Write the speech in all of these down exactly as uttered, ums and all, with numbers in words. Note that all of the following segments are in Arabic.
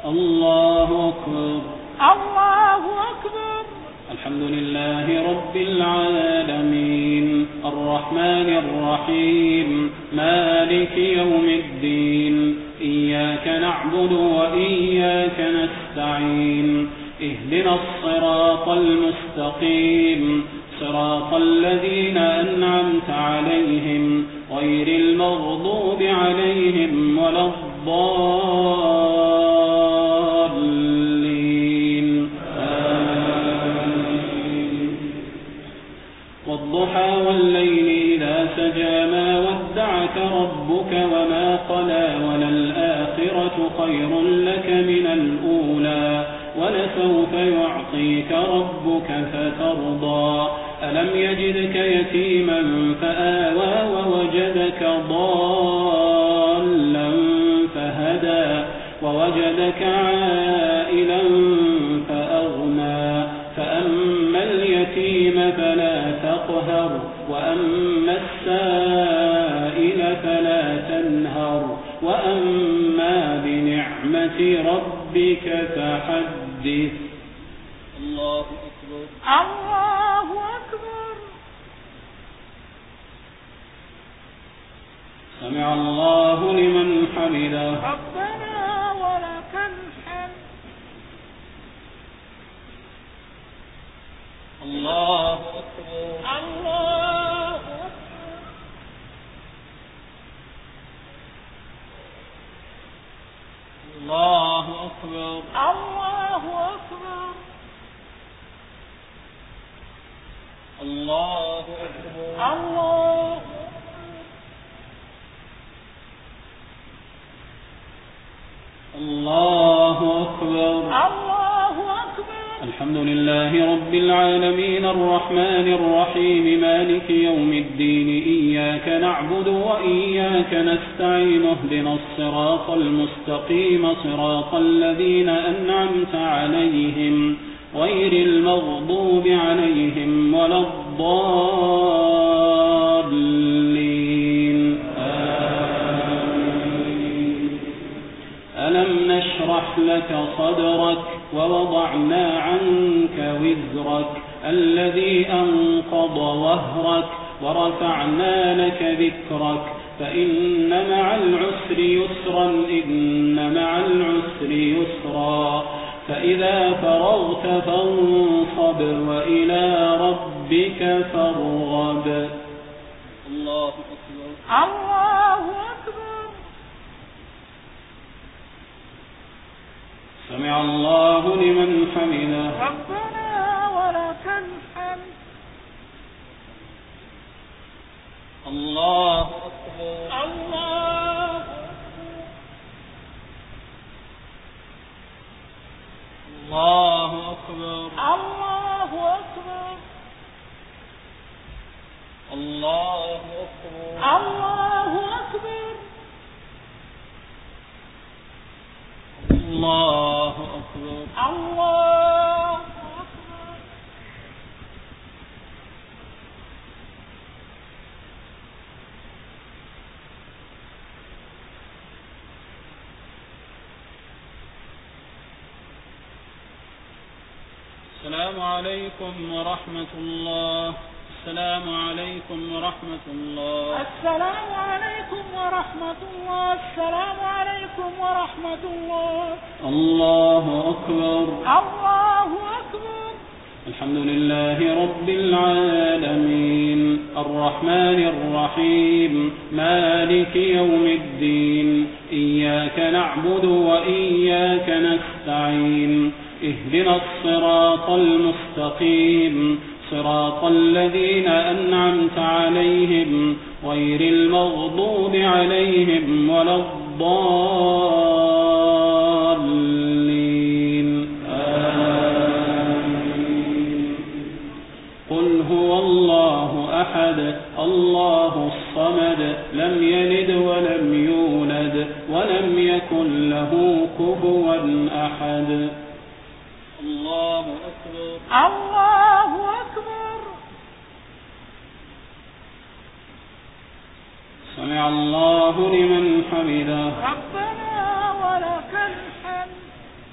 الله أكبر. الله أكبر. الحمد لله رب العالمين الرحمن الرحيم مالك يوم الدين إياك نعبد وإياك نستعين اهدنا الصراط المستقيم صراط الذين أنعمت عليهم غير المغضوب عليهم ولا الضالين آمين. والضحى والليل إذا سجى ما ودعك ربك وما قلى وللآخرة خير لك من الأولى ولسوف يعطيك ربك فترضى ألم يجدك يتيما فآوى ووجدك ضالا فهدى ووجدك عائلا فأغنى فأما اليتيم فلا تقهر وأما السائل فلا تنهر وأما بنعمة ربك فحدث. الله أكبر. الله أكبر. سمع الله لمن حمده. ربنا ولك الحمد. الله أكبر. الله أكبر. الله أكبر. الله أكبر. الله أكبر. الله الله أكبر. الله أكبر. الحمد لله رب العالمين الرحمن الرحيم مالك يوم الدين إياك نعبد وإياك نستعين اهدنا الصراط المستقيم صراط الذين أنعمت عليهم غير المغضوب عليهم ولا الضالين آمين. ألم نشرح لك صدرك ووضعنا عنك وزرك الذي أنقض ظهرك ورفعنا لك ذكرك فإن مع العسر يسرا إن مع العسر يسرا فإذا فرغت فانصب وإلى ربك فارغب. الله أكبر. الله أكبر. سمع الله لمن حمده. ربنا ولك الحمد. الله أكبر. الله الله أكبر. الله أكبر. الله أكبر. الله أكبر. الله أكبر. الله أكبر. السلام عليكم ورحمة الله. السلام عليكم ورحمة الله. السلام عليكم ورحمة الله. السلام عليكم ورحمة الله. الله أكبر. الله أكبر. الحمد لله رب العالمين الرحمن الرحيم مالك يوم الدين إياك نعبد وإياك نستعين اهدنا الصراط المستقيم صراط الذين أنعمت عليهم غير المغضوب عليهم ولا الضالين آمين. قل هو الله أحد الله الصمد لم يلد ولم يولد ولم يكن له كفوا أحد. الله أكبر. الله أكبر. سمع الله لمن حمده. ربنا ولك الحمد.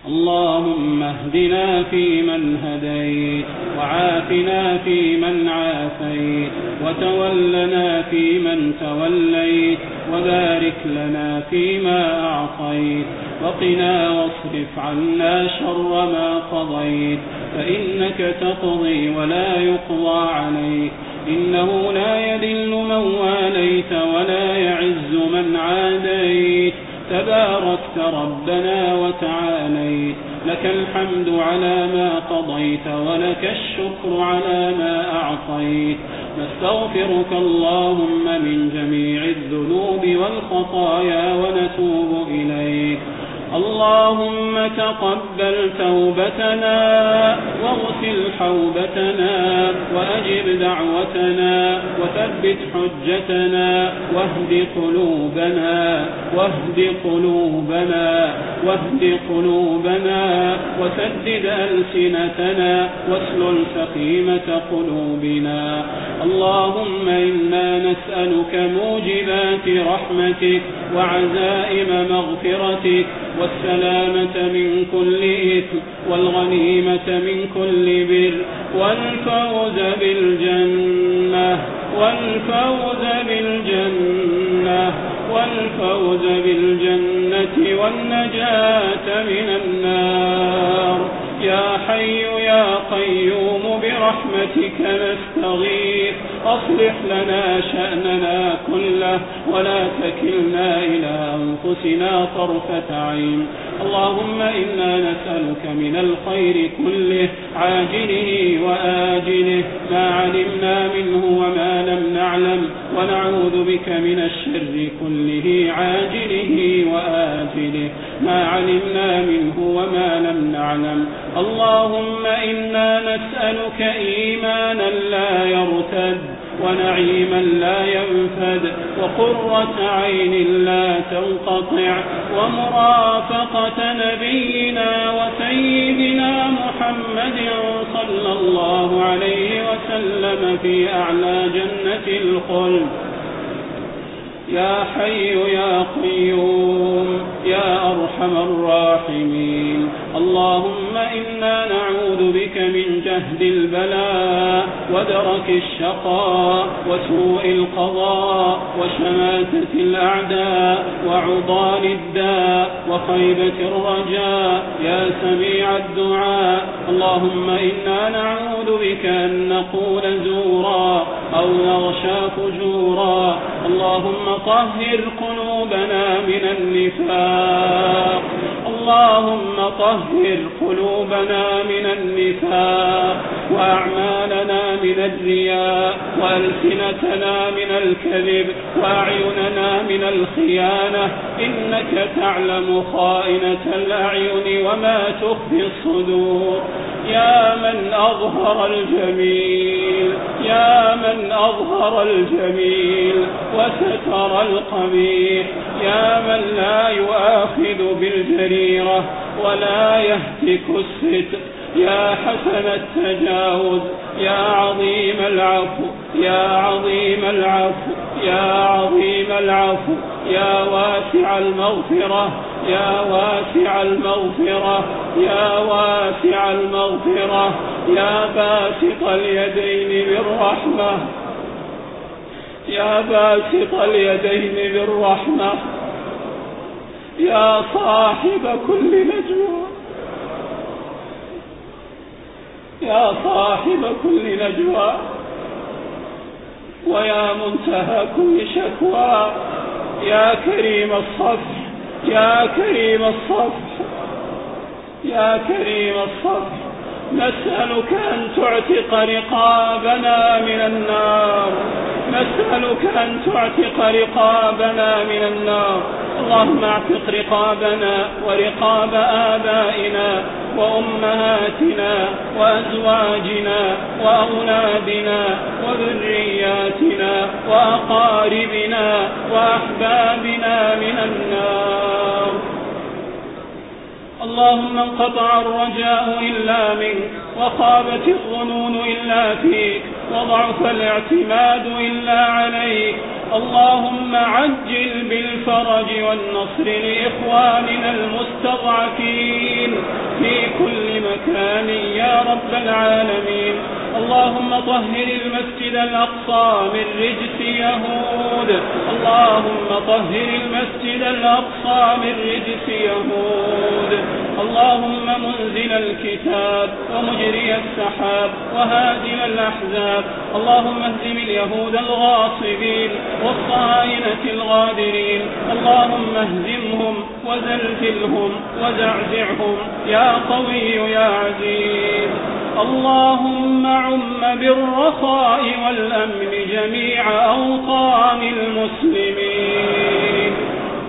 اللهم اهدنا فيمن هديت، وعافنا فيمن عافيت، وتولنا فيمن توليت، وبارك لنا فيما أعطيت، وقنا واصرف عنا شر ما قضيت، فإنك تقضي ولا يقضى عليك، إنه لا يذل من واليت ولا يعز من عاديت، تباركت ربنا وتعاليت، لك الحمد على ما قضيت ولك الشكر على ما أعطيت، نستغفرك اللهم من جميع الذنوب والخطايا ونتوب إليك. اللهم تقبل توبتنا واغسل حوبتنا وأجب دعوتنا وثبت حجتنا واهد قلوبنا واهد قلوبنا واهد قلوبنا وسدد ألسنتنا واسلل سخيمة قلوبنا. اللهم إنا نسألك موجبات رحمتك وعزائم مغفرتك والسلامة من كل إثم والغنيمة من كل بر والفوز بالجنة والفوز بالجنة والفوز بالجنة والنجاة من النار. يا حي يا قيوم برحمتك نستغيث، أصلح لنا شأننا كله ولا تكلنا إلى أنفسنا طرفة عين. اللهم إنا نسألك من الخير كله عاجله وآجله ما علمنا منه وما لم نعلم، ونعوذ بك من الشر كله عاجله وآجله ما علمنا منه وما لم نعلم. اللهم إنا نسألك إيمانا لا يرتد ونعيما لا ينفد وقرة عين لا تنقطع ومرافقة نبينا وسيدنا محمد صلى الله عليه وسلم في أعلى جنة الخلد. يا حي يا قيوم يا أرحم الراحمين. اللهم إنا نعوذ بك من جهد البلاء ودرك الشقاء وسوء القضاء وشماتة الأعداء وعضال الداء وخيبة الرجاء يا سميع الدعاء. اللهم إنا نعوذ بك أن نقول زورا أو نغشى فجورا. اللهم طهر قلوبنا من النفاق اللهم طهر قلوبنا من النفاق وأعمالنا من الرياء وألسنتنا من الكذب وأعيننا من الخيانة، إنك تعلم خائنة الأعين وما تخفي الصدور. يا من أظهر الجميل يا من أظهر الجميل وستر القبيح، يا من لا يؤاخذ بالجريرة ولا يهتك الستر، يا حسن التجاوز يا عظيم العفو يا عظيم العفو يا عظيم العفو يا واسع المغفرة يا واسع المغفرة يا واسع المغفرة يا باسط اليدين بالرحمة يا باسط اليدين بالرحمة يا صاحب كل نجوى يا صاحب كل نجوى ويا منتهى كل شكوى، يا كريم الصفح يا كريم الصفح يا كريم الصفح، نسألك أن تعتق رقابنا من النار نسألك أن تعتق رقابنا من النار. اللهم اعتق رقابنا ورقاب آبائنا وأمهاتنا وأزواجنا وأولادنا وذرياتنا وأقاربنا وأحبابنا من النار. اللهم انقطع الرجاء إلا منك وخابت الظنون إلا فيك وضعف الاعتماد إلا عليك. اللهم عجل بالفرج والنصر لإخواننا المستضعفين في كل مكان يا رب العالمين. اللهم طهر المسجد الأقصى من رجس يهود اللهم طهر المسجد الأقصى من رجس يهود. اللهم منزل الكتاب ومجري السحاب وهازم الأحزاب اللهم اهزم اليهود الغاصبين والصهاينة الغادرين اللهم اهزمهم وزلزلهم وزعزعهم يا قوي يا عزيز. اللهم عم بالرخاء والأمن جميع أوطان المسلمين.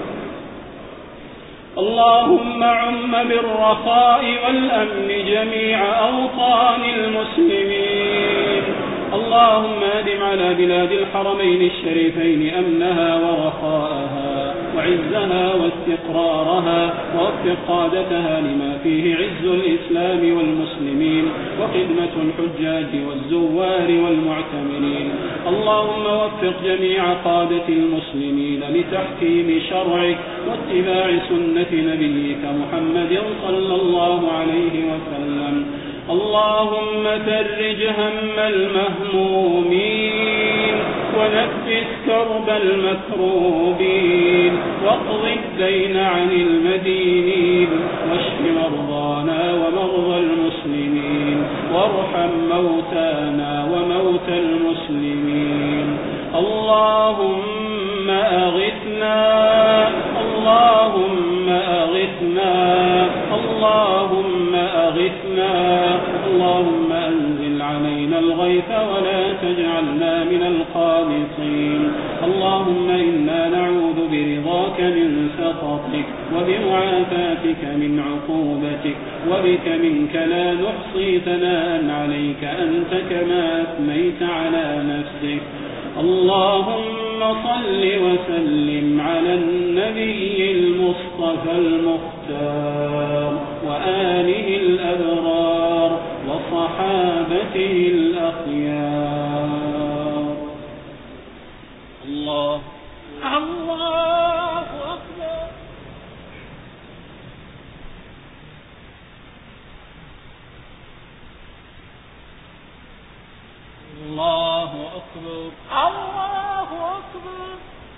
اللهم عم بالرخاء والأمن جميع أوطان المسلمين. اللهم أدم على بلاد الحرمين الشريفين أمنها ورخاءها وعزها واستقرارها ووفق قادتها لما فيه عز الإسلام والمسلمين وخدمة الحجاج والزوار والمعتمرين. اللهم وفق جميع قادة المسلمين لتحكيم شرعك واتباع سنة نبيك محمد صلى الله عليه وسلم. اللهم فرج هم المهمومين ونفس كرب المكروبين واقض الدين عن المدينين واشف مرضانا ومرضى المسلمين وارحم موتانا وموتى المسلمين. اللهم أغثنا اللهم أغثنا اللهم أغثنا اللهم أنزل علينا الغيث ولا تجعلنا من القانطين. اللهم إنا نعوذ برضاك من سخطك وبمعافاتك من عقوبتك وبك منك لا نحصي ثناء عليك أنت كما أثنيت على نفسك. اللهم صل وسلم على النبي المصطفى المختار وآله الأبرار وصحابته الأخيار. الله الله أكبر. الله أكبر. الله أكبر.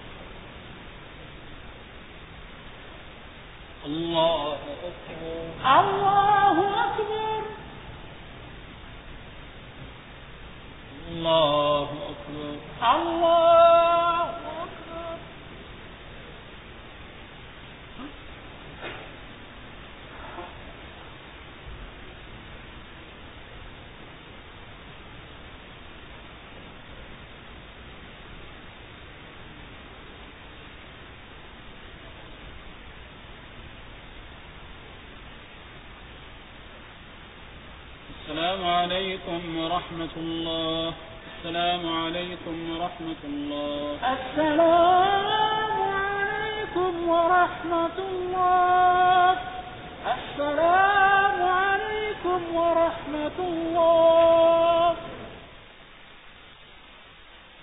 الله أكبر. الله أكبر. الله أكبر. الله أكبر. السلام عليكم ورحمة الله. السلام عليكم ورحمة الله. السلام عليكم ورحمة الله. السلام عليكم ورحمة الله.